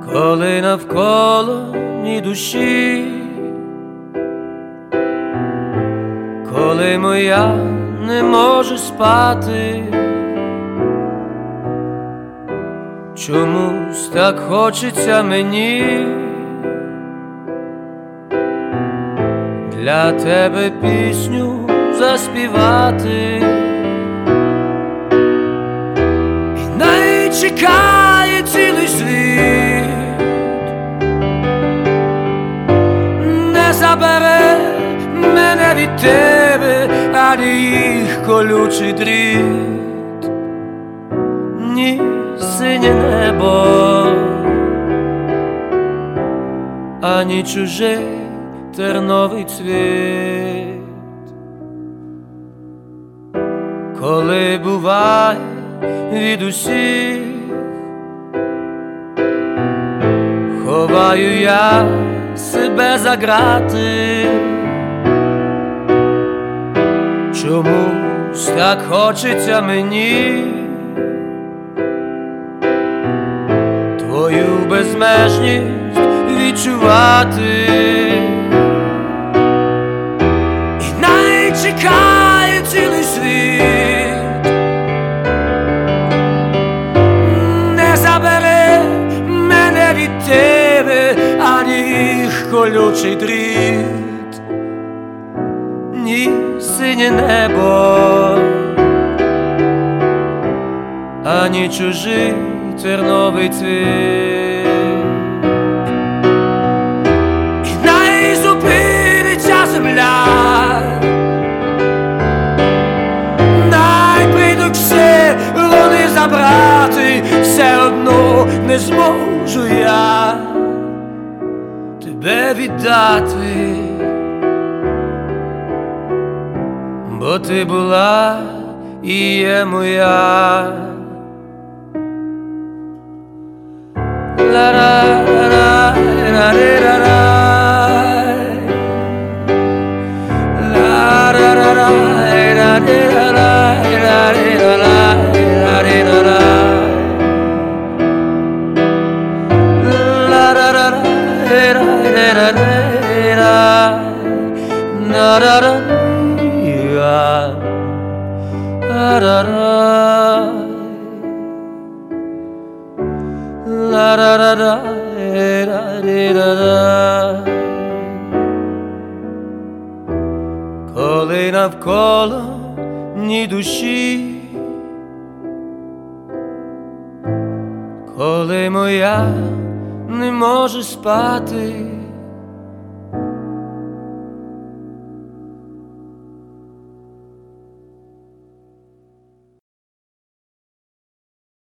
коли навколо ні душі, коли моя не може спати, чомусь так хочеться мені для тебе пісню заспівати. І неї чекає цілий світ, не забере мене від тебе ані їх колючий дріт, ні синє небо, ані чужий терновий цвіт. Коли буває від усіх, ховаю я себе за грати, чомусь так хочеться мені твою безмежність відчувати. І неї чекає цілий світ, не забере мене від тебе ані їх колючий дріт, ні синє небо, ані чужий терновий цвіт. І неї зупиниться земля, най прийдуть все вони забрати, все одно не зможу я тебе віддати, бо ти була і є моя. Коли навколо ні душі, коли моя не може спати,